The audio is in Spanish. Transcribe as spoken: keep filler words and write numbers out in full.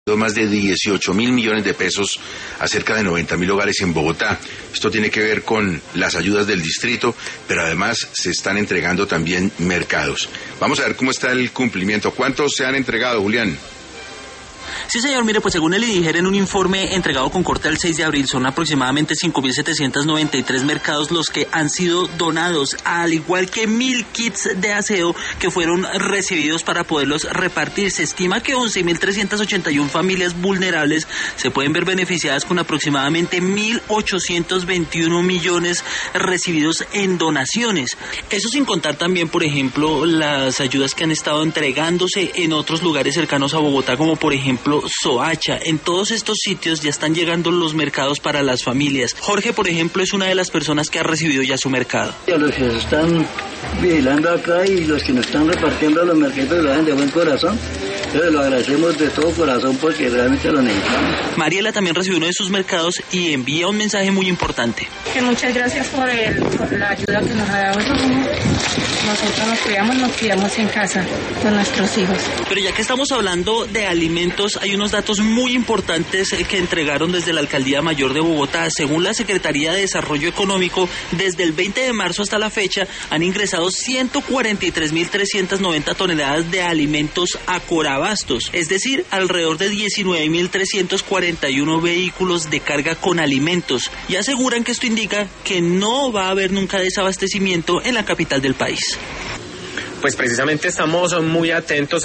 más de dieciocho mil millones de pesos a cerca de noventa mil hogares en Bogotá. Esto tiene que ver con las ayudas del distrito, pero además se están entregando también mercados. Vamos a ver cómo está el cumplimiento. ¿Cuántos se han entregado, Julián? Sí, señor, mire, pues según el INDIGER, en un informe entregado con corte al seis de abril, son aproximadamente cinco mil setecientos noventa y tres mercados los que han sido donados, al igual que mil kits de aseo que fueron recibidos para poderlos repartir. Se estima que once mil trescientas ochenta y una familias vulnerables se pueden ver beneficiadas con aproximadamente mil ochocientos veintiuno millones recibidos en donaciones. Eso sin contar también, por ejemplo, las ayudas que han estado entregándose en otros lugares cercanos a Bogotá, como por ejemplo Soacha. En todos estos sitios ya están llegando los mercados para las familias. Jorge, por ejemplo, es una de las personas que ha recibido ya su mercado. A los que se están vigilando acá y los que nos están repartiendo los mercados lo hacen de buen corazón. Entonces lo agradecemos de todo corazón porque realmente lo necesitamos. Mariela también recibió uno de sus mercados y envía un mensaje muy importante. Que muchas gracias por, el, por la ayuda que nos ha dado. Nosotros nos cuidamos, nos cuidamos en casa con nuestros hijos. Pero ya que estamos hablando de alimentos, hay unos datos muy importantes que entregaron desde la Alcaldía Mayor de Bogotá. Según la Secretaría de Desarrollo Económico, desde el veinte de marzo hasta la fecha han ingresado ciento cuarenta y tres mil trescientas noventa toneladas de alimentos a Corabastos, es decir, alrededor de diecinueve mil trescientos cuarenta y uno vehículos de carga con alimentos, y aseguran que esto indica que no va a haber nunca desabastecimiento en la capital del país. Pues precisamente estamos muy atentos